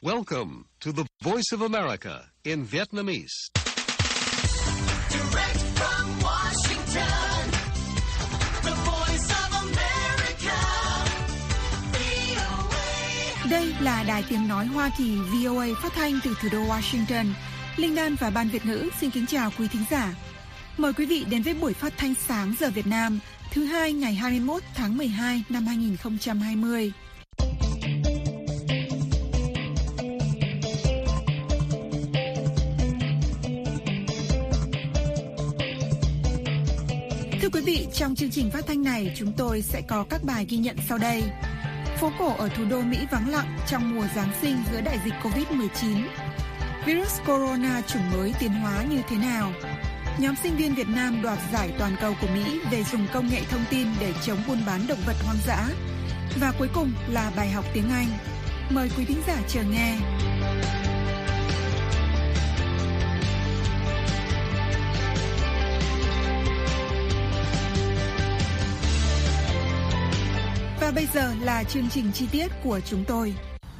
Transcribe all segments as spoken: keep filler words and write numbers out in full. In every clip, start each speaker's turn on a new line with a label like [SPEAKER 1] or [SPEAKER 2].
[SPEAKER 1] Welcome to the Voice of America in Vietnamese.
[SPEAKER 2] Direct from Washington, the Voice of America, vê o a.
[SPEAKER 3] Đây là Đài Tiếng Nói Hoa Kỳ vê o a phát thanh từ thủ đô Washington. Linh Đan và Ban Việt ngữ xin kính chào quý thính giả. Mời quý vị đến với buổi phát thanh sáng giờ Việt Nam thứ hai ngày hai mươi mốt tháng mười hai năm hai nghìn không trăm hai mươi. Thưa quý vị, trong chương trình phát thanh này chúng tôi sẽ có các bài ghi nhận sau đây. Phố cổ ở thủ đô Mỹ vắng lặng trong mùa Giáng sinh giữa đại dịch covid mười chín. Virus corona chủng mới tiến hóa như thế nào? Nhóm sinh viên Việt Nam đoạt giải toàn cầu của Mỹ về dùng công nghệ thông tin để chống buôn bán động vật hoang dã. Và cuối cùng là bài học tiếng Anh. Mời quý thính giả chờ nghe. Và bây giờ là chương trình chi tiết của chúng tôi.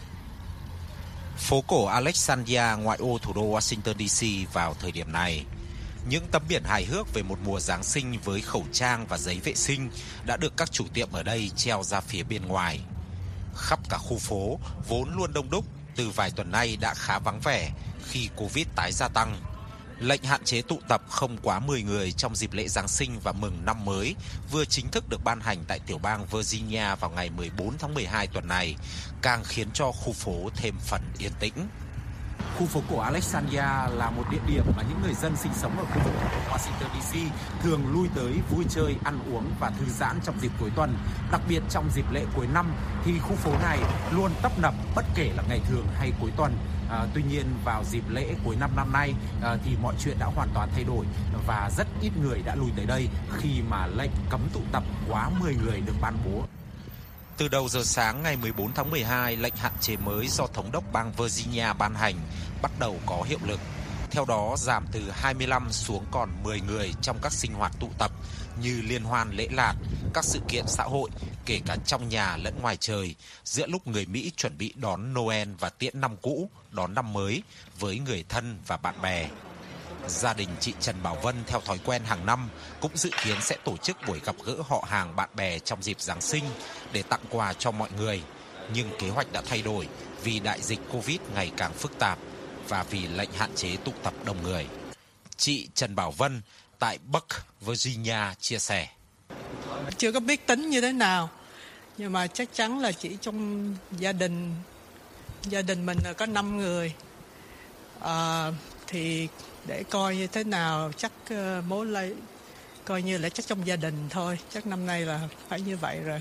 [SPEAKER 4] Phố cổ Alexandria ngoại ô thủ đô Washington đê xê vào thời điểm này. Những tấm biển hài hước về một mùa Giáng sinh với khẩu trang và giấy vệ sinh đã được các chủ tiệm ở đây treo ra phía bên ngoài. Khắp cả khu phố vốn luôn đông đúc từ vài tuần nay đã khá vắng vẻ khi Covid tái gia tăng. Lệnh hạn chế tụ tập không quá mười người trong dịp lễ Giáng sinh và mừng năm mới vừa chính thức được ban hành tại tiểu bang Virginia vào ngày mười bốn tháng mười hai tuần này, càng khiến cho khu phố thêm phần yên tĩnh.
[SPEAKER 5] Khu phố cổ Alexandria là một địa điểm mà những người dân sinh sống ở khu vực Washington đê xê thường lui tới vui chơi, ăn uống và thư giãn trong dịp cuối tuần. Đặc biệt trong dịp lễ cuối năm thì khu phố này luôn tấp nập bất kể là ngày thường hay cuối tuần. À, tuy nhiên vào dịp lễ cuối năm năm nay à, thì mọi chuyện đã hoàn toàn thay đổi và rất ít người đã lui tới đây khi mà lệnh cấm tụ tập quá mười người được ban bố.
[SPEAKER 4] Từ đầu giờ sáng ngày mười bốn tháng mười hai, lệnh hạn chế mới do thống đốc bang Virginia ban hành bắt đầu có hiệu lực. Theo đó, giảm từ hai mươi lăm xuống còn mười người trong các sinh hoạt tụ tập như liên hoan lễ lạt, các sự kiện xã hội, kể cả trong nhà lẫn ngoài trời, giữa lúc người Mỹ chuẩn bị đón Noel và tiễn năm cũ, đón năm mới với người thân và bạn bè. Gia đình chị Trần Bảo Vân theo thói quen hàng năm cũng dự kiến sẽ tổ chức buổi gặp gỡ họ hàng bạn bè trong dịp Giáng sinh để tặng quà cho mọi người. Nhưng kế hoạch đã thay đổi vì đại dịch Covid ngày càng phức tạp và vì lệnh hạn chế tụ tập đông người. Chị Trần Bảo Vân tại Buck, Virginia chia sẻ.
[SPEAKER 6] Chưa có biết tính như thế nào, nhưng mà chắc chắn là chỉ trong gia đình, gia đình mình là có năm người. À, thì để coi như thế nào, chắc uh, mối lây coi như là chắc trong gia đình thôi, chắc năm nay là phải như vậy rồi.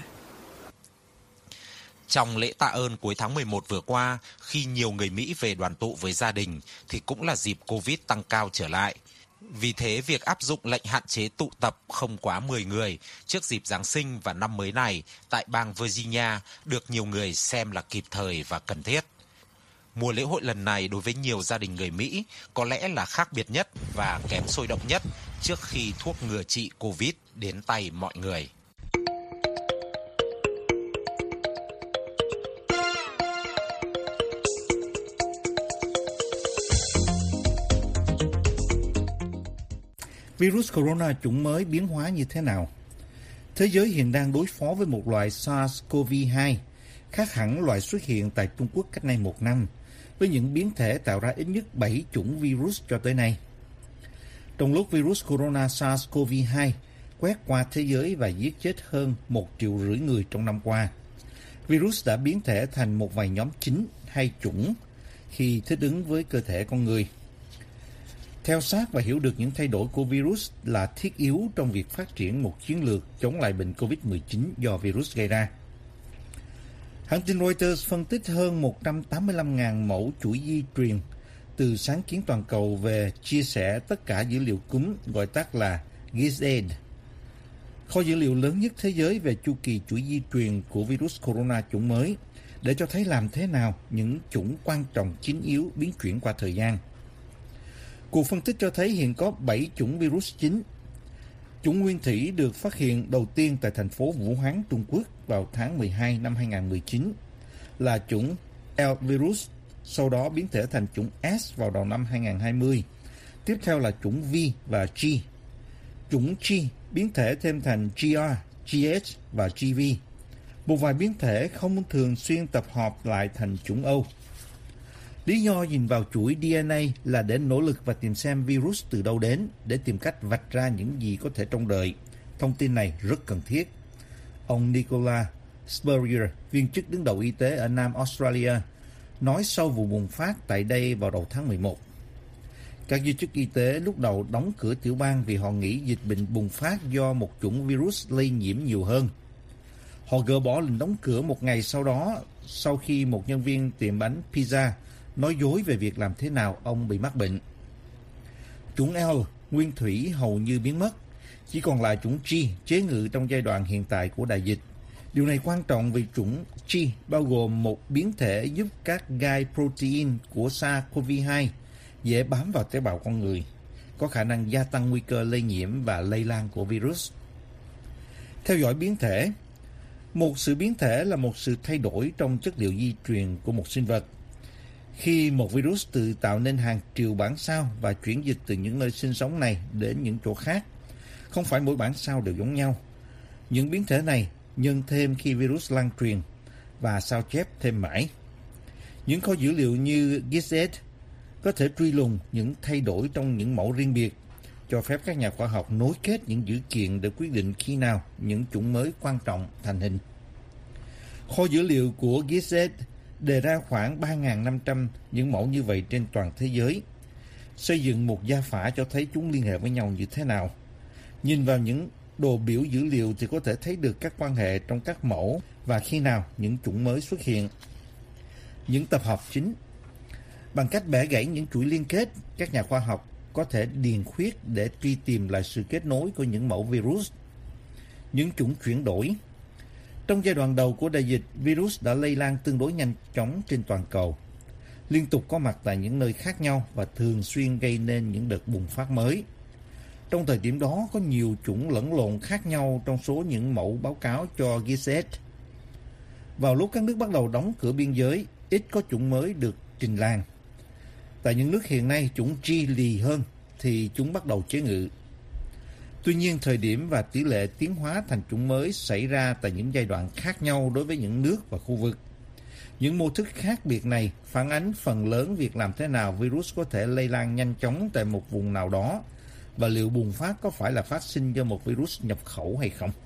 [SPEAKER 4] Trong lễ tạ ơn cuối tháng mười một vừa qua, khi nhiều người Mỹ về đoàn tụ với gia đình thì cũng là dịp Covid tăng cao trở lại. Vì thế, việc áp dụng lệnh hạn chế tụ tập không quá mười người trước dịp Giáng sinh và năm mới này tại bang Virginia được nhiều người xem là kịp thời và cần thiết. Mùa lễ hội lần này đối với nhiều gia đình người Mỹ có lẽ là khác biệt nhất và kém sôi động nhất trước khi thuốc ngừa trị Covid đến tay mọi người.
[SPEAKER 7] Virus corona chủng mới biến hóa như thế nào? Thế giới hiện đang đối phó với một loại SARS-xê o vê hai, khác hẳn loại xuất hiện tại Trung Quốc cách nay một năm, với những biến thể tạo ra ít nhất bảy chủng virus cho tới nay. Trong lúc virus corona SARS-xê o vê hai quét qua thế giới và giết chết hơn một triệu rưỡi người trong năm qua, virus đã biến thể thành một vài nhóm chính hay chủng khi thích ứng với cơ thể con người. Theo sát và hiểu được những thay đổi của virus là thiết yếu trong việc phát triển một chiến lược chống lại bệnh covid mười chín do virus gây ra. Hãng tin Reuters phân tích hơn một trăm tám mươi lăm nghìn mẫu chuỗi di truyền từ sáng kiến toàn cầu về chia sẻ tất cả dữ liệu cúm, gọi tắt là Gilead, kho dữ liệu lớn nhất thế giới về chu kỳ chuỗi di truyền của virus corona chủng mới, để cho thấy làm thế nào những chủng quan trọng chính yếu biến chuyển qua thời gian. Cuộc phân tích cho thấy hiện có bảy chủng virus chính. Chủng nguyên thủy được phát hiện đầu tiên tại thành phố Vũ Hán, Trung Quốc vào tháng mười hai năm hai nghìn không trăm mười chín là chủng L virus sau đó biến thể thành chủng S vào đầu năm hai không hai không. Tiếp theo là chủng V và G. Chủng G biến thể thêm thành G R, G H và G V. Một vài biến thể không thường xuyên tập hợp lại thành chủng O. Lý do nhìn vào chuỗi đê en a là để nỗ lực và tìm xem virus từ đâu đến, để tìm cách vạch ra những gì có thể trông đợi. Thông tin này rất cần thiết. Ông Nicola Spurrier, viên chức đứng đầu y tế ở Nam Australia, nói sau vụ bùng phát tại đây vào đầu tháng mười một. Các giới chức y tế lúc đầu đóng cửa tiểu bang vì họ nghĩ dịch bệnh bùng phát do một chủng virus lây nhiễm nhiều hơn. Họ gỡ bỏ lệnh đóng cửa một ngày sau đó, sau khi một nhân viên tiệm bánh pizza nói dối về việc làm thế nào ông bị mắc bệnh. Chủng L nguyên thủy hầu như biến mất, chỉ còn lại chủng G chế ngự trong giai đoạn hiện tại của đại dịch. Điều này quan trọng vì chủng G bao gồm một biến thể giúp các gai protein của SARS-xê o vê hai dễ bám vào tế bào con người, có khả năng gia tăng nguy cơ lây nhiễm và lây lan của virus. Theo dõi biến thể, một sự biến thể là một sự thay đổi trong chất liệu di truyền của một sinh vật. Khi một virus tự tạo nên hàng triệu bản sao và chuyển dịch từ những nơi sinh sống này đến những chỗ khác, không phải mỗi bản sao đều giống nhau. Những biến thể này nhân thêm khi virus lan truyền và sao chép thêm mãi. Những kho dữ liệu như Gilead có thể truy lùng những thay đổi trong những mẫu riêng biệt, cho phép các nhà khoa học nối kết những dữ kiện để quyết định khi nào những chủng mới quan trọng thành hình. Kho dữ liệu của Gilead đề ra khoảng ba nghìn năm trăm những mẫu như vậy trên toàn thế giới. Xây dựng một gia phả cho thấy chúng liên hệ với nhau như thế nào. Nhìn vào những đồ biểu dữ liệu thì có thể thấy được các quan hệ trong các mẫu và khi nào những chủng mới xuất hiện. Những tập hợp chính. Bằng cách bẻ gãy những chuỗi liên kết, các nhà khoa học có thể điền khuyết để truy tìm lại sự kết nối của những mẫu virus. Những chủng chuyển đổi. Trong giai đoạn đầu của đại dịch, virus đã lây lan tương đối nhanh chóng trên toàn cầu, liên tục có mặt tại những nơi khác nhau và thường xuyên gây nên những đợt bùng phát mới. Trong thời điểm đó, có nhiều chủng lẫn lộn khác nhau trong số những mẫu báo cáo cho Gilead. Vào lúc các nước bắt đầu đóng cửa biên giới, ít có chủng mới được trình làng. Tại những nước hiện nay chủng G lì hơn thì chúng bắt đầu chế ngự. Tuy nhiên, thời điểm và tỷ lệ tiến hóa thành chủng mới xảy ra tại những giai đoạn khác nhau đối với những nước và khu vực. Những mô thức khác biệt này phản ánh phần lớn việc làm thế nào virus có thể lây lan nhanh chóng tại một vùng nào đó và liệu bùng phát có phải là phát sinh do một virus nhập khẩu hay không.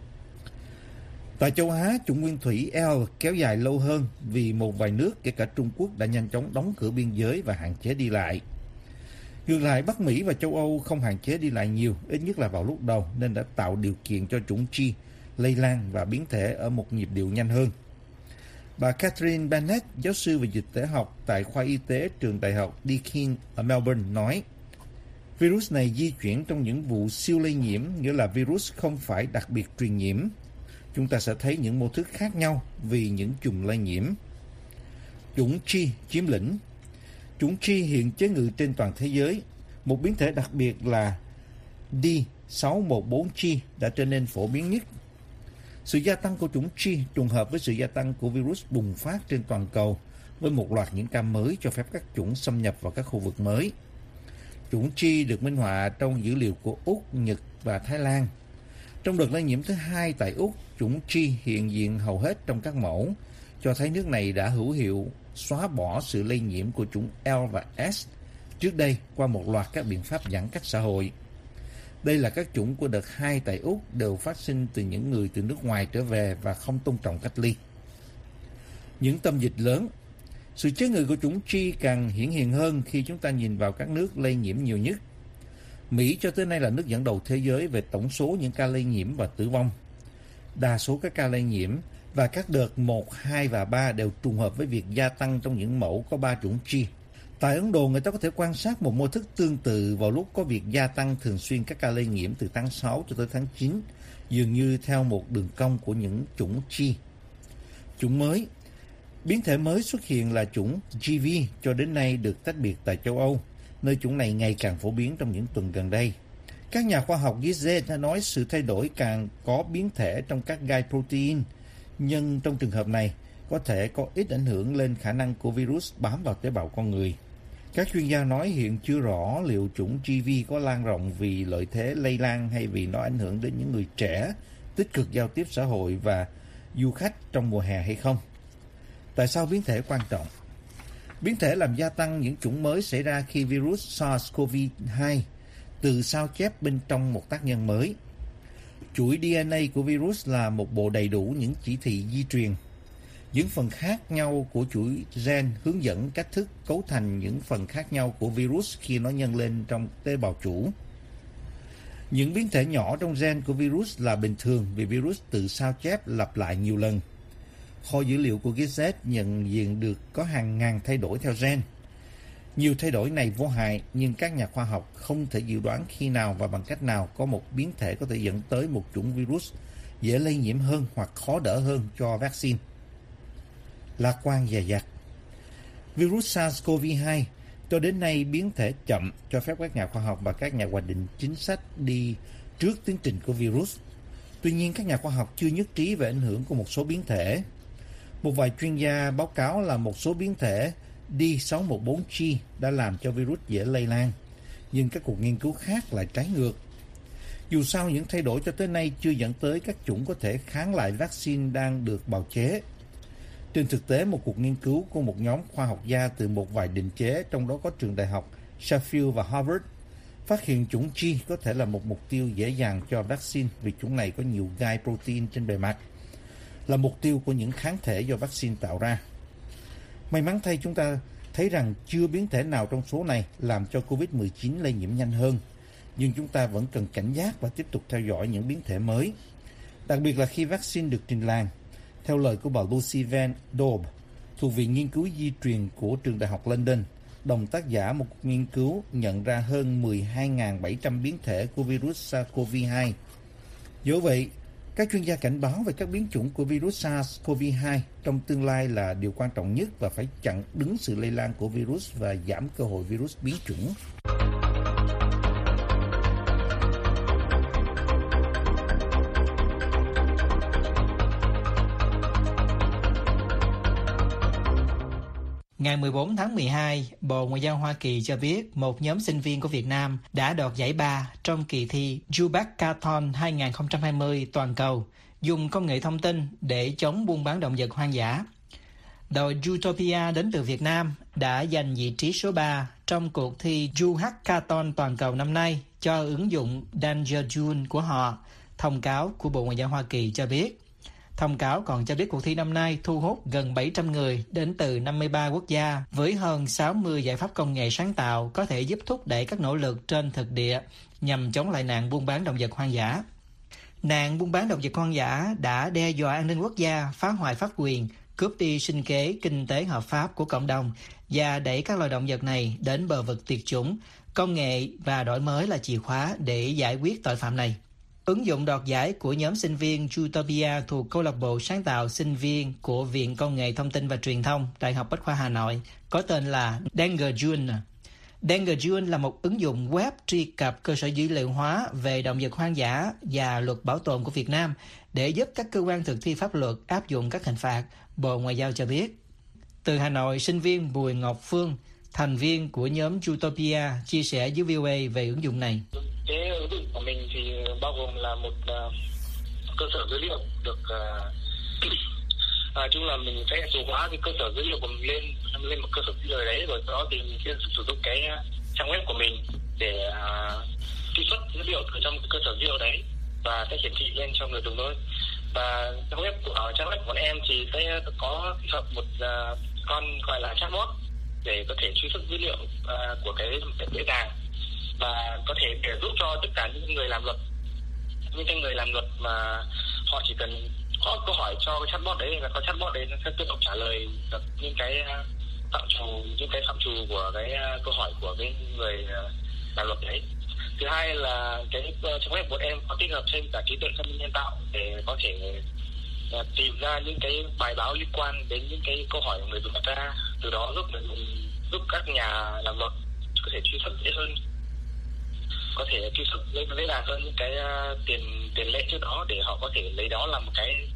[SPEAKER 7] Tại châu Á, chủng nguyên thủy L kéo dài lâu hơn vì một vài nước, kể cả Trung Quốc, đã nhanh chóng đóng cửa biên giới và hạn chế đi lại. Ngược lại, Bắc Mỹ và châu Âu không hạn chế đi lại nhiều, ít nhất là vào lúc đầu, nên đã tạo điều kiện cho chủng G lây lan và biến thể ở một nhịp điệu nhanh hơn. Bà Catherine Bennett, giáo sư về dịch tễ học tại khoa y tế trường đại học Deakin ở Melbourne, nói virus này di chuyển trong những vụ siêu lây nhiễm, nghĩa là virus không phải đặc biệt truyền nhiễm. Chúng ta sẽ thấy những mô thức khác nhau vì những chùm lây nhiễm. Chủng G chiếm lĩnh. Chủng G hiện chế ngự trên toàn thế giới. Một biến thể đặc biệt là D sáu một bốn G đã trở nên phổ biến nhất. Sự gia tăng của chủng G trùng hợp với sự gia tăng của virus bùng phát trên toàn cầu, với một loạt những ca mới cho phép các chủng xâm nhập vào các khu vực mới. Chủng G được minh họa trong dữ liệu của Úc, Nhật và Thái Lan. Trong đợt lây nhiễm thứ hai tại Úc, chủng G hiện diện hầu hết trong các mẫu, cho thấy nước này đã hữu hiệu xóa bỏ sự lây nhiễm của chủng L và S trước đây qua một loạt các biện pháp giãn cách xã hội. Đây là các chủng của đợt hai tại Úc đều phát sinh từ những người từ nước ngoài trở về và không tôn trọng cách ly. Những tâm dịch lớn. Sự chế ngự của chủng G càng hiển hiện hơn khi chúng ta nhìn vào các nước lây nhiễm nhiều nhất. Mỹ cho tới nay là nước dẫn đầu thế giới về tổng số những ca lây nhiễm và tử vong. Đa số các ca lây nhiễm và các đợt một, hai và ba đều trùng hợp với việc gia tăng trong những mẫu có ba chủng G. Tại Ấn Độ, người ta có thể quan sát một mô thức tương tự vào lúc có việc gia tăng thường xuyên các ca lây nhiễm từ tháng sáu cho tới tháng chín, dường như theo một đường cong của những chủng G. Chủng mới. Biến thể mới xuất hiện là chủng G V cho đến nay được tách biệt tại châu Âu, nơi chủng này ngày càng phổ biến trong những tuần gần đây. Các nhà khoa học Gilead đã nói sự thay đổi càng có biến thể trong các gai protein, nhưng trong trường hợp này có thể có ít ảnh hưởng lên khả năng của virus bám vào tế bào con người. Các chuyên gia nói hiện chưa rõ liệu chủng giê vê có lan rộng vì lợi thế lây lan hay vì nó ảnh hưởng đến những người trẻ, tích cực giao tiếp xã hội và du khách trong mùa hè hay không. Tại sao biến thể quan trọng? Biến thể làm gia tăng những chủng mới xảy ra khi virus SARS-xê o vê hai từ sao chép bên trong một tác nhân mới. Chuỗi đê en a của virus là một bộ đầy đủ những chỉ thị di truyền. Những phần khác nhau của chuỗi gen hướng dẫn cách thức cấu thành những phần khác nhau của virus khi nó nhân lên trong tế bào chủ. Những biến thể nhỏ trong gen của virus là bình thường vì virus tự sao chép lặp lại nhiều lần. Kho dữ liệu của Gilead nhận diện được có hàng ngàn thay đổi theo gen. Nhiều thay đổi này vô hại, nhưng các nhà khoa học không thể dự đoán khi nào và bằng cách nào có một biến thể có thể dẫn tới một chủng virus dễ lây nhiễm hơn hoặc khó đỡ hơn cho vaccine. Lạc quan dè dặt. Virus SARS-xê o vê hai cho đến nay biến thể chậm cho phép các nhà khoa học và các nhà hoạch định chính sách đi trước tiến trình của virus. Tuy nhiên, các nhà khoa học chưa nhất trí về ảnh hưởng của một số biến thể. Một vài chuyên gia báo cáo là một số biến thể D sáu một bốn G đã làm cho virus dễ lây lan, nhưng các cuộc nghiên cứu khác lại trái ngược. Dù sao, những thay đổi cho tới nay chưa dẫn tới các chủng có thể kháng lại vaccine đang được bào chế. Trên thực tế, một cuộc nghiên cứu của một nhóm khoa học gia từ một vài định chế, trong đó có trường đại học Sheffield và Harvard, phát hiện chủng G có thể là một mục tiêu dễ dàng cho vaccine vì chủng này có nhiều gai protein trên bề mặt, là mục tiêu của những kháng thể do vaccine tạo ra. May mắn thay, chúng ta thấy rằng chưa biến thể nào trong số này làm cho covid mười chín lây nhiễm nhanh hơn, nhưng chúng ta vẫn cần cảnh giác và tiếp tục theo dõi những biến thể mới, đặc biệt là khi vaccine được trình làng. Theo lời của bà Lucy Van Daube, thuộc Viện Nghiên cứu Di truyền của Trường Đại học London, đồng tác giả một cuộc nghiên cứu nhận ra hơn mười hai nghìn bảy trăm biến thể của virus SARS-xê o vê hai. Do vậy, các chuyên gia cảnh báo về các biến chủng của virus SARS-xê o vê hai trong tương lai là điều quan trọng nhất và phải chặn đứng sự lây lan của virus và giảm cơ hội virus biến chủng.
[SPEAKER 8] Ngày mười bốn tháng mười hai, Bộ Ngoại giao Hoa Kỳ cho biết một nhóm sinh viên của Việt Nam đã đoạt giải ba trong kỳ thi Jubakathon hai không hai không toàn cầu, dùng công nghệ thông tin để chống buôn bán động vật hoang dã. Đội Zootopia đến từ Việt Nam đã giành vị trí số ba trong cuộc thi Jubakathon toàn cầu năm nay cho ứng dụng Danger Joule của họ, thông cáo của Bộ Ngoại giao Hoa Kỳ cho biết. Thông cáo còn cho biết cuộc thi năm nay thu hút gần bảy trăm người đến từ năm mươi ba quốc gia với hơn sáu mươi giải pháp công nghệ sáng tạo có thể giúp thúc đẩy các nỗ lực trên thực địa nhằm chống lại nạn buôn bán động vật hoang dã. Nạn buôn bán động vật hoang dã đã đe dọa an ninh quốc gia, phá hoại pháp quyền, cướp đi sinh kế kinh tế hợp pháp của cộng đồng và đẩy các loài động vật này đến bờ vực tuyệt chủng. Công nghệ và đổi mới là chìa khóa để giải quyết tội phạm này. Ứng dụng đoạt giải của nhóm sinh viên Zootopia thuộc câu lạc bộ sáng tạo sinh viên của Viện Công nghệ Thông tin và Truyền thông Đại học Bách khoa Hà Nội có tên là Danger Joule. Danger Joule là một ứng dụng web truy cập cơ sở dữ liệu hóa về động vật hoang dã và luật bảo tồn của Việt Nam để giúp các cơ quan thực thi pháp luật áp dụng các hình phạt, Bộ Ngoại giao cho biết. Từ Hà Nội, sinh viên Bùi Ngọc Phương, thành viên của nhóm Zootopia, chia sẻ với vê o a về ứng dụng này.
[SPEAKER 9] Cái ứng dụng của mình thì bao gồm là một uh, cơ sở dữ liệu được uh, à, chung là mình sẽ số hóa cái cơ sở dữ liệu của mình lên lên một cơ sở dữ liệu đấy, rồi sau đó thì mình sẽ sử dụng cái trang web của mình để uh, truy xuất dữ liệu từ trong cơ sở dữ liệu đấy và sẽ hiển thị lên cho người dùng thôi. Và trang web của uh, trang web của bọn em thì sẽ có tích hợp một uh, con gọi là chatbot để có thể truy xuất dữ liệu uh, của cái dễ dàng và có thể để giúp cho tất cả những người làm luật, những cái người làm luật mà họ chỉ cần có câu hỏi cho cái chatbot đấy là con chatbot đấy nó sẽ tự động trả lời được những cái phạm trù những cái phạm trù của cái câu hỏi của cái người làm luật đấy. Thứ hai là cái trang web của em có tích hợp thêm cả trí tuệ thông minh nhân tạo để có thể tìm ra những cái bài báo liên quan đến những cái câu hỏi của người dùng đặt ra, từ đó giúp người dùng, giúp các nhà làm luật có thể truy xuất dễ hơn, có thể truy xuất dễ dàng hơn những cái uh, tiền tiền lệ trước đó để họ có thể lấy đó làm một cái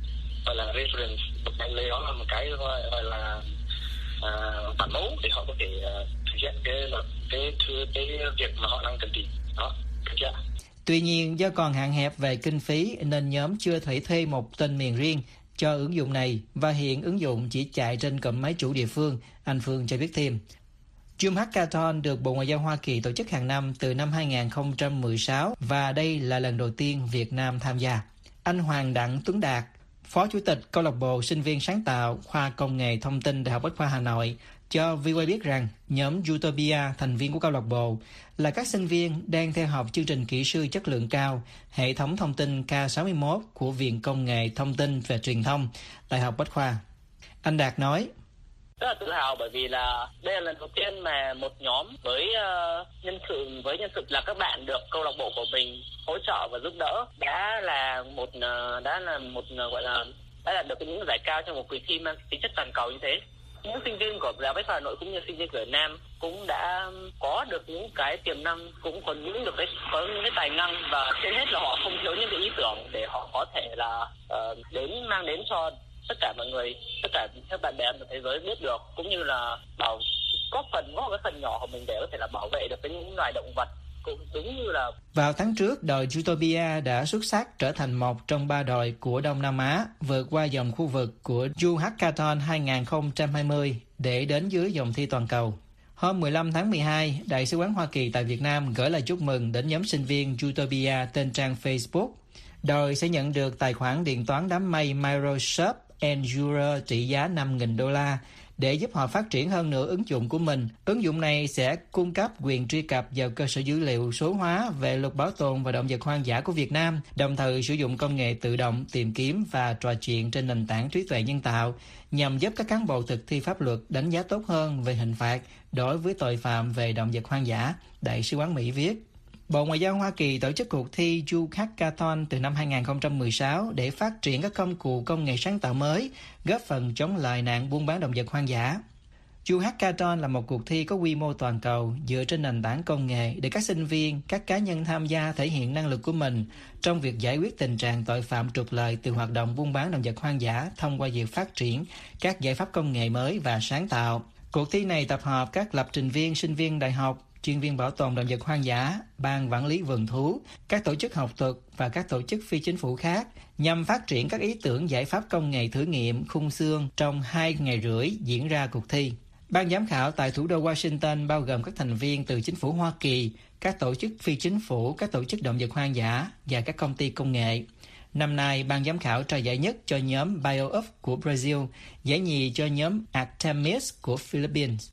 [SPEAKER 9] gọi là reference, một cái lấy đó là một cái gọi, gọi là à, bản mẫu để họ có thể uh, thực hiện cái cái cái cái việc mà họ đang cần tìm đó, được chưa?
[SPEAKER 8] Tuy nhiên, do còn hạn hẹp về kinh phí nên nhóm chưa thể thuê một tên miền riêng cho ứng dụng này và hiện ứng dụng chỉ chạy trên cụm máy chủ địa phương, anh Phương cho biết thêm. Zoom Hackathon được Bộ Ngoại giao Hoa Kỳ tổ chức hàng năm từ năm hai không một sáu và đây là lần đầu tiên Việt Nam tham gia. Anh Hoàng Đặng Tuấn Đạt, Phó Chủ tịch Câu lạc bộ Sinh viên Sáng tạo Khoa Công nghệ Thông tin Đại học Bách khoa Hà Nội, cho vê o a biết rằng nhóm Utopia, thành viên của câu lạc bộ, là các sinh viên đang theo học chương trình kỹ sư chất lượng cao, hệ thống thông tin K sáu mươi mốt của Viện Công nghệ Thông tin và Truyền thông, Đại học Bách khoa. Anh Đạt nói,
[SPEAKER 10] rất là tự hào bởi vì là đây là lần đầu tiên mà một nhóm với uh, nhân sự với nhân sự là các bạn được câu lạc bộ của mình hỗ trợ và giúp đỡ đã là một uh, đã là một uh, gọi là đã đạt được những giải cao trong một kỳ thi mang tính chất toàn cầu như thế. Những sinh viên của Đại học Bách khoa Hà Nội cũng như sinh viên của Việt Nam cũng đã có được những cái tiềm năng, cũng còn những được cái có những cái tài năng, và trên hết là họ không thiếu những cái ý tưởng để họ có thể là uh, đến mang đến cho tất cả mọi người, tất cả các bạn bè trên thế giới biết được, cũng như là bảo góp phần góp cái phần nhỏ của mình để có thể là bảo vệ được những loài động vật, cũng đúng như là.
[SPEAKER 8] Vào tháng trước, đội Utopia đã xuất sắc trở thành một trong ba đội của Đông Nam Á vượt qua dòng khu vực của Zoom Hackathon hai không hai không để đến dưới vòng thi toàn cầu. Hôm mười lăm tháng mười hai, Đại sứ quán Hoa Kỳ tại Việt Nam gửi lời chúc mừng đến nhóm sinh viên Utopia trên trang Facebook. Đội sẽ nhận được tài khoản điện toán đám mây Microsoft Azure trị giá năm nghìn đô la để giúp họ phát triển hơn nữa ứng dụng của mình. Ứng dụng này sẽ cung cấp quyền truy cập vào cơ sở dữ liệu số hóa về luật bảo tồn và động vật hoang dã của Việt Nam, đồng thời sử dụng công nghệ tự động tìm kiếm và trò chuyện trên nền tảng trí tuệ nhân tạo nhằm giúp các cán bộ thực thi pháp luật đánh giá tốt hơn về hình phạt đối với tội phạm về động vật hoang dã, Đại sứ quán Mỹ viết. Bộ Ngoại giao Hoa Kỳ tổ chức cuộc thi Zoom Hackathon từ năm hai không một sáu để phát triển các công cụ công nghệ sáng tạo mới, góp phần chống lại nạn buôn bán động vật hoang dã. Zoom Hackathon là một cuộc thi có quy mô toàn cầu dựa trên nền tảng công nghệ để các sinh viên, các cá nhân tham gia thể hiện năng lực của mình trong việc giải quyết tình trạng tội phạm trục lợi từ hoạt động buôn bán động vật hoang dã thông qua việc phát triển các giải pháp công nghệ mới và sáng tạo. Cuộc thi này tập hợp các lập trình viên, sinh viên đại học, chuyên viên bảo tồn động vật hoang dã, ban quản lý vườn thú, các tổ chức học thuật và các tổ chức phi chính phủ khác nhằm phát triển các ý tưởng giải pháp công nghệ thử nghiệm khung xương trong hai ngày rưỡi diễn ra cuộc thi. Ban giám khảo tại thủ đô Washington bao gồm các thành viên từ chính phủ Hoa Kỳ, các tổ chức phi chính phủ, các tổ chức động vật hoang dã và các công ty công nghệ. Năm nay, ban giám khảo trao giải nhất cho nhóm BioUp của Brazil, giải nhì cho nhóm Artemis của Philippines.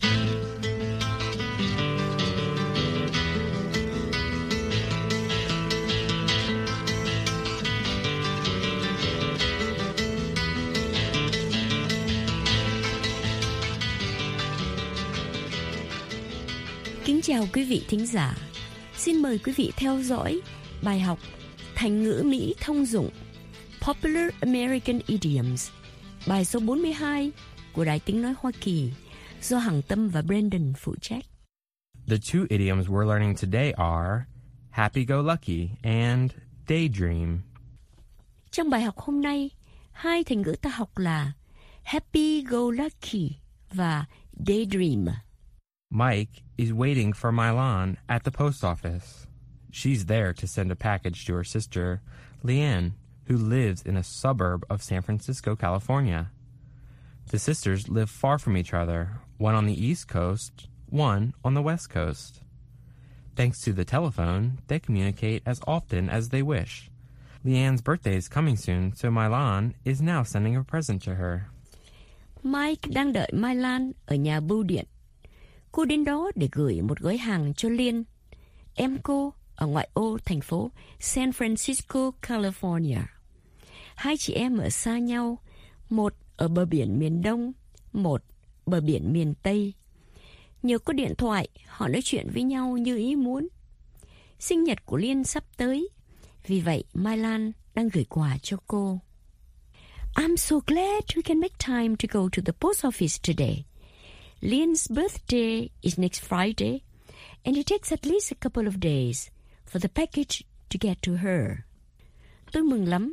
[SPEAKER 11] Kính chào quý vị thính giả. Xin mời quý vị theo dõi bài học Thành ngữ Mỹ thông dụng Popular American Idioms, bài số bốn mươi hai của Đài Tiếng Nói Hoa Kỳ do Hằng Tâm và Brandon phụ trách.
[SPEAKER 12] The two idioms we're learning today are happy-go-lucky and daydream.
[SPEAKER 11] Trong bài học hôm nay, hai thành ngữ ta học là happy-go-lucky và daydream.
[SPEAKER 12] Mike is waiting for Milan at the post office. She's there to send a package to her sister, Leanne, who lives in a suburb of San Francisco, California. The sisters live far from each other, one on the East Coast, one on the West Coast. Thanks to the telephone, they communicate as often as they wish. Leanne's birthday is coming soon, so Milan is now sending a present to her.
[SPEAKER 11] Mike đang đợi Milan ở nhà bưu điện. Cô đến đó để gửi một gói hàng cho Liên, em cô ở ngoại ô thành phố San Francisco, California. Hai chị em ở xa nhau, một ở bờ biển miền Đông, một bờ biển miền Tây. Nhờ có điện thoại, họ nói chuyện với nhau như ý muốn. Sinh nhật của Liên sắp tới, vì vậy Mai Lan đang gửi quà cho cô. I'm so glad we can make time to go to the post office today. Lynn's birthday is next Friday, and it takes at least a couple of days for the package to get to her. Tôi mừng lắm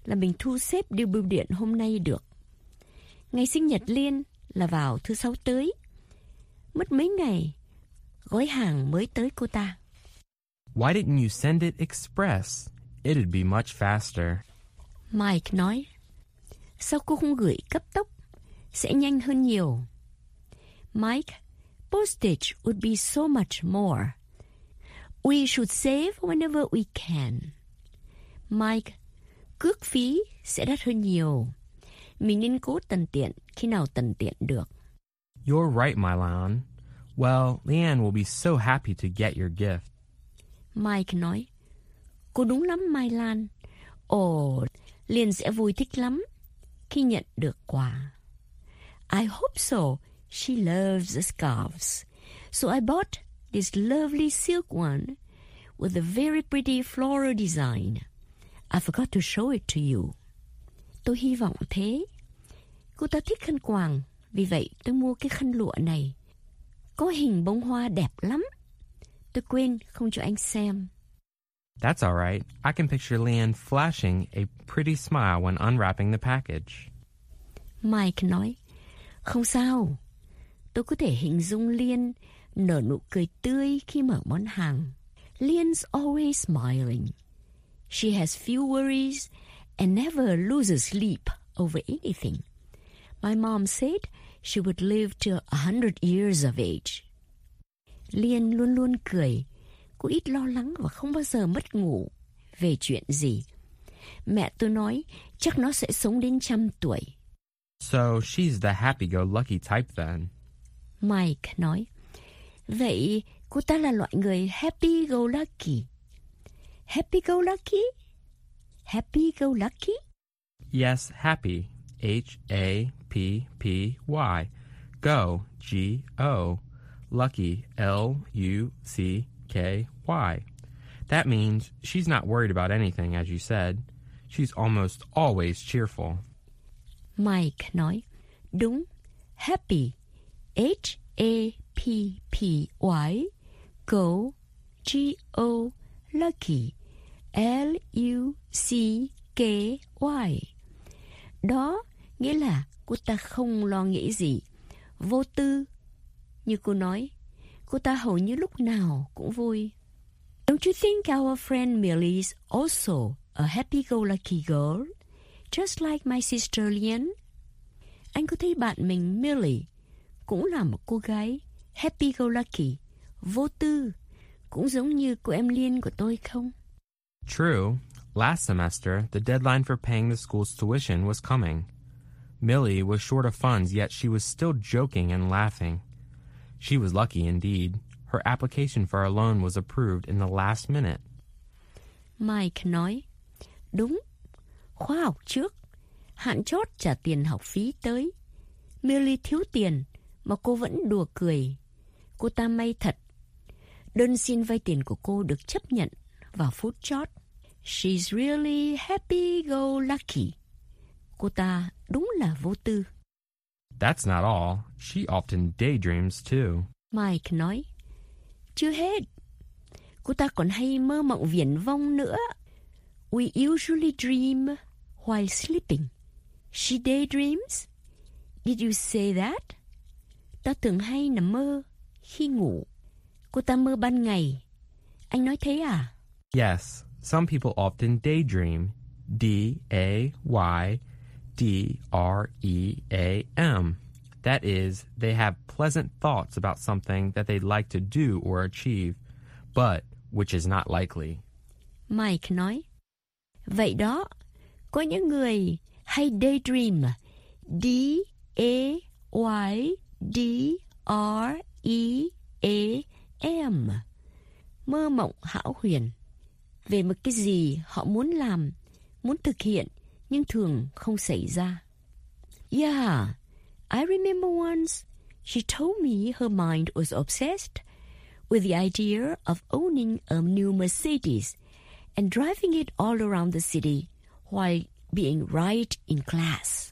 [SPEAKER 11] là mình thu xếp đi bưu điện hôm nay được. Ngày sinh nhật Liên là vào thứ Sáu tới. Mất mấy ngày, gói hàng mới tới cô ta.
[SPEAKER 12] Why didn't you send it express? It'd be much faster.
[SPEAKER 11] Mike nói, sao cô không gửi cấp tốc? Sẽ nhanh hơn nhiều. Mike, postage would be so much more. We should save whenever we can. Mike, cước phí sẽ đắt hơn nhiều. Mình nên cố tận tiện khi nào tận tiện được.
[SPEAKER 12] You're right, Milan. Well, Leanne will be so happy to get your gift.
[SPEAKER 11] Mike nói, cô đúng lắm, Mai Lan. Ồ, Liên sẽ vui thích lắm khi nhận được quà. I hope so. She loves the scarves. So I bought this lovely silk one with a very pretty floral design. I forgot to show it to you. Tôi hy vọng thế. Cô ta thích khăn quàng, vì vậy tôi mua cái khăn lụa này. Có hình bông hoa đẹp lắm. Tôi quên không cho anh xem.
[SPEAKER 12] That's all right. I can picture Leanne flashing a pretty smile when unwrapping the package.
[SPEAKER 11] Mike nói, không sao. Tôi có thể hình dung Liên nở nụ cười tươi khi mở món hàng. Leanne's always smiling. She has few worries and never loses sleep over anything. My mom said she would live till a hundred years of age. Liên luôn luôn cười. Cô ít lo lắng và không bao giờ mất ngủ về chuyện gì. Mẹ tôi nói chắc nó sẽ sống đến trăm tuổi.
[SPEAKER 12] So she's the happy-go-lucky type then.
[SPEAKER 11] Mike nói, vậy cô ta là loại người happy-go-lucky. Happy-go-lucky? Happy-go-lucky?
[SPEAKER 12] Yes, happy. H A P P Y. Go, G O. Lucky, L U C K Y. That means she's not worried about anything, as you said. She's almost always cheerful.
[SPEAKER 11] Mike nói, đúng, happy, H A P P Y, go, G O, lucky, L U C K Y. Đó nghĩa là cô ta không lo nghĩ gì, vô tư. Như cô nói, cô ta hầu như lúc nào cũng vui. Don't you think our friend Millie is also a happy-go-lucky girl, just like my sister Lian? Anh có thấy bạn mình Millie cũng là một cô gái happy-go-lucky, vô tư, cũng giống như cô em Liên của tôi không?
[SPEAKER 12] True. Last semester, the deadline for paying the school's tuition was coming. Millie was short of funds, yet she was still joking and laughing. She was lucky indeed. Her application for a loan was approved in the last minute.
[SPEAKER 11] Mike nói, đúng, khóa học trước, hạn chót trả tiền học phí tới. Millie thiếu tiền, mà cô vẫn đùa cười. Cô ta may thật. Đơn xin vay tiền của cô được chấp nhận vào phút chót. She's really happy-go-lucky. Cô ta đúng là vô tư.
[SPEAKER 12] That's not all. She often daydreams too.
[SPEAKER 11] Mike nói, chưa hết. Cô ta còn hay mơ mộng viển vông nữa. We usually dream while sleeping. She daydreams? Did you say that? Ta thường hay nằm mơ khi ngủ. Cô ta mơ ban ngày. Anh nói thế à?
[SPEAKER 12] Yes, some people often daydream. D A Y D R E A M. That is, they have pleasant thoughts about something that they'd like to do or achieve, but which is not likely.
[SPEAKER 11] Mike nói, vậy đó, có những người hay daydream, D A Y D R E A M, mơ mộng hão huyền, về một cái gì họ muốn làm, muốn thực hiện, nhưng thường không xảy ra. Yeah, I remember once she told me her mind was obsessed with the idea of owning a new Mercedes and driving it all around the city while being right in class.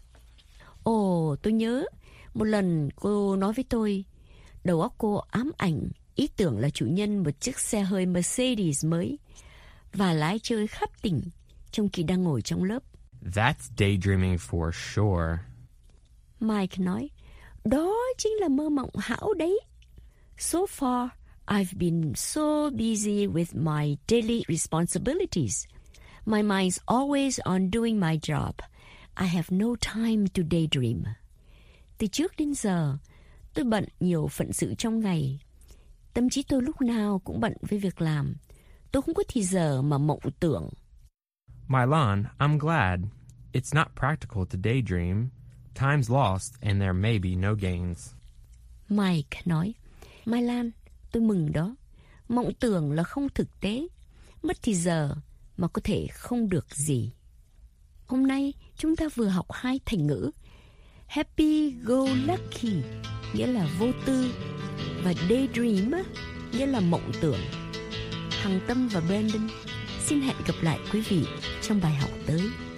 [SPEAKER 11] Ồ, tôi nhớ, một lần cô nói với tôi, đầu óc cô ám ảnh ý tưởng là chủ nhân một chiếc xe hơi Mercedes mới và lái chơi khắp tỉnh trong khi đang ngồi trong lớp.
[SPEAKER 12] That's daydreaming for sure.
[SPEAKER 11] Mike nói, đó chính là mơ mộng hão đấy. So far, I've been so busy with my daily responsibilities. My mind's always on doing my job. I have no time to daydream. Từ trước đến giờ, tôi bận nhiều phận sự trong ngày. Tâm trí tôi lúc nào cũng bận với việc làm. Tôi không có thì giờ mà mộng tưởng.
[SPEAKER 12] Mylan, I'm glad. It's not practical to daydream. Time's lost and there may be no gains.
[SPEAKER 11] Mike nói, Mylan, tôi mừng đó. Mộng tưởng là không thực tế. Mất thì giờ mà có thể không được gì. Hôm nay chúng ta vừa học hai thành ngữ happy go lucky nghĩa là vô tư và daydream nghĩa là mộng tưởng. Hằng Tâm và Brandon xin hẹn gặp lại quý vị trong bài học tới.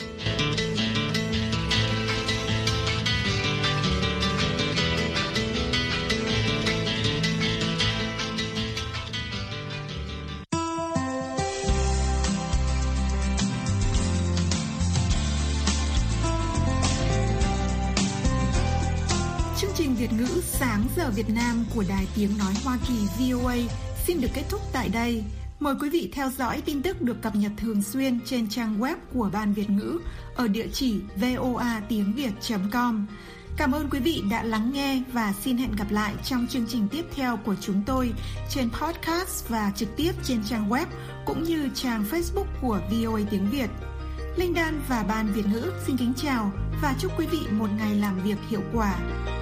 [SPEAKER 3] Việt ngữ sáng giờ Việt Nam của Đài Tiếng Nói Hoa Kỳ vê o a xin được kết thúc tại đây. Mời quý vị theo dõi tin tức được cập nhật thường xuyên trên trang web của Ban Việt ngữ ở địa chỉ voa tiếng việt chấm com. Cảm ơn quý vị đã lắng nghe và xin hẹn gặp lại trong chương trình tiếp theo của chúng tôi trên podcast và trực tiếp trên trang web cũng như trang Facebook của vê o a tiếng Việt. Linh Đan và Ban Việt ngữ xin kính chào và chúc quý vị một ngày làm việc hiệu quả.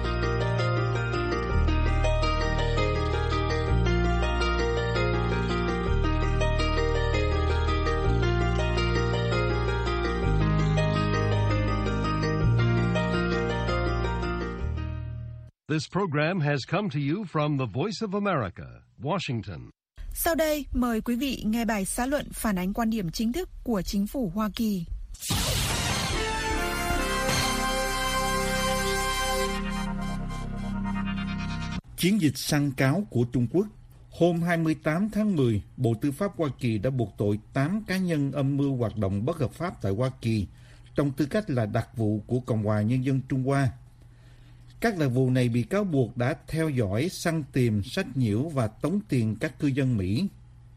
[SPEAKER 1] This program has come to you from the Voice of America, Washington.
[SPEAKER 3] Sau đây, mời quý vị nghe bài xã luận phản ánh quan điểm chính thức của chính phủ Hoa Kỳ.
[SPEAKER 7] Chiến dịch săn cáo của Trung Quốc. Hôm hai mươi tám tháng mười, Bộ Tư pháp Hoa Kỳ đã buộc tội tám cá nhân âm mưu hoạt động bất hợp pháp tại Hoa Kỳ trong tư cách là đặc vụ của Cộng hòa Nhân dân Trung Hoa. Các đặc vụ này bị cáo buộc đã theo dõi, săn tìm, sách nhiễu và tống tiền các cư dân Mỹ.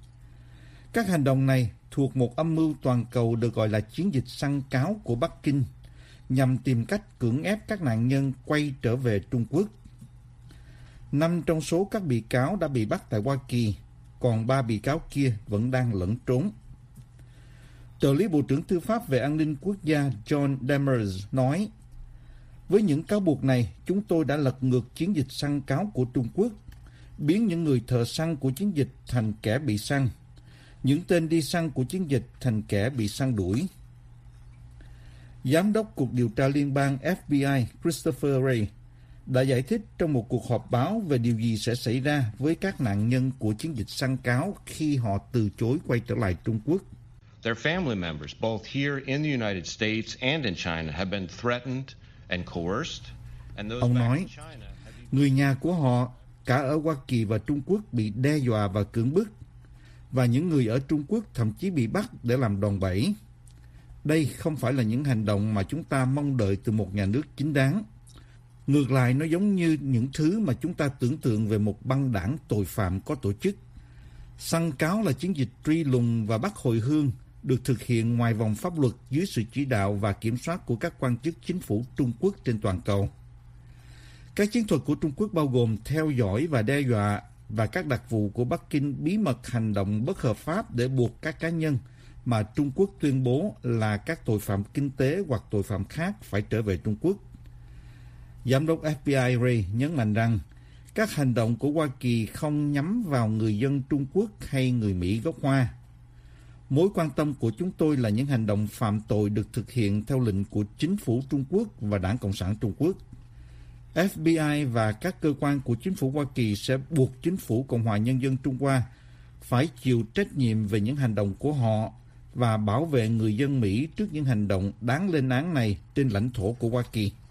[SPEAKER 7] Các hành động này thuộc một âm mưu toàn cầu được gọi là chiến dịch săn cáo của Bắc Kinh, nhằm tìm cách cưỡng ép các nạn nhân quay trở về Trung Quốc. Năm trong số các bị cáo đã bị bắt tại Hoa Kỳ, còn ba bị cáo kia vẫn đang lẫn trốn. Trợ lý Bộ trưởng Tư pháp về an ninh quốc gia John Demers nói, với những cáo buộc này, chúng tôi đã lật ngược chiến dịch săn cáo của Trung Quốc, biến những người thợ săn của chiến dịch thành kẻ bị săn, những tên đi săn của chiến dịch thành kẻ bị săn đuổi. Giám đốc Cục Điều tra Liên bang F B I Christopher Wray đã giải thích trong một cuộc họp báo về điều gì sẽ xảy ra với các nạn nhân của chiến dịch săn cáo khi họ từ chối quay trở lại Trung Quốc.
[SPEAKER 13] Their family members, both here in the United States and in China, have been threatened and coerced. And those
[SPEAKER 7] Ông nói, người nhà của họ cả ở Hoa Kỳ và Trung Quốc bị đe dọa và cưỡng bức, và những người ở Trung Quốc thậm chí bị bắt để làm đòn bẩy. Đây không phải là những hành động mà chúng ta mong đợi từ một nhà nước chính đáng. Ngược lại, nó giống như những thứ mà chúng ta tưởng tượng về một băng đảng tội phạm có tổ chức. Săn cáo là chiến dịch truy lùng và bắt hồi hương được thực hiện ngoài vòng pháp luật dưới sự chỉ đạo và kiểm soát của các quan chức chính phủ Trung Quốc trên toàn cầu. Các chiến thuật của Trung Quốc bao gồm theo dõi và đe dọa, và các đặc vụ của Bắc Kinh bí mật hành động bất hợp pháp để buộc các cá nhân mà Trung Quốc tuyên bố là các tội phạm kinh tế hoặc tội phạm khác phải trở về Trung Quốc. Giám đốc F B I Wray nhấn mạnh rằng các hành động của Hoa Kỳ không nhắm vào người dân Trung Quốc hay người Mỹ gốc Hoa. Mối quan tâm của chúng tôi là những hành động phạm tội được thực hiện theo lệnh của chính phủ Trung Quốc và Đảng Cộng sản Trung Quốc. F B I và các cơ quan của chính phủ Hoa Kỳ sẽ buộc chính phủ Cộng hòa Nhân dân Trung Hoa phải chịu trách nhiệm về những hành động của họ và bảo vệ người dân Mỹ trước những hành động đáng lên án này trên lãnh thổ của Hoa Kỳ.